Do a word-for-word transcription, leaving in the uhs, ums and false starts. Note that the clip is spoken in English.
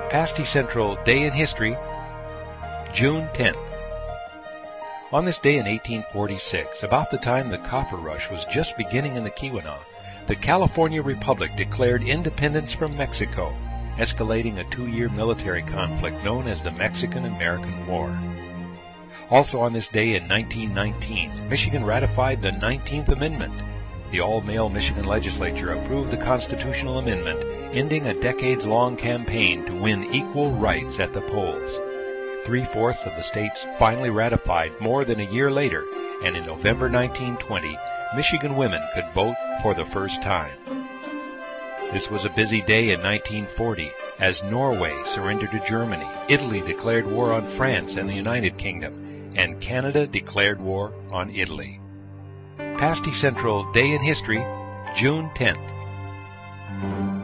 Pasty Central Day in History, June tenth. On this day in eighteen forty-six, about the time the copper rush was just beginning in the Keweenaw, the California Republic declared independence from Mexico, escalating a two-year military conflict known as the Mexican-American War. Also on this day in nineteen nineteen, Michigan ratified the nineteenth Amendment. The all-male Michigan legislature approved the constitutional amendment, ending a decades-long campaign to win equal rights at the polls. Three-fourths of the states finally ratified more than a year later, and in November nineteen twenty, Michigan women could vote for the first time. This was a busy day in nineteen forty, as Norway surrendered to Germany, Italy declared war on France and the United Kingdom, and Canada declared war on Italy. Pasty Central Day in History, June tenth.